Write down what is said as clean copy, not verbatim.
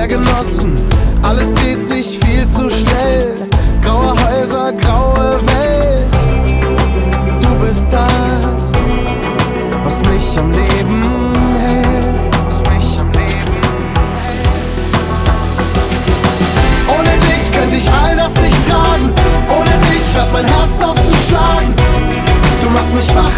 der Genossen. Alles dreht sich viel zu schnell. Graue Häuser, graue Welt. Du bist das, was mich am Leben hält. Ohne dich könnte ich all das nicht tragen. Ohne dich hört mein Herz auf zu schlagen. Du machst mich wach,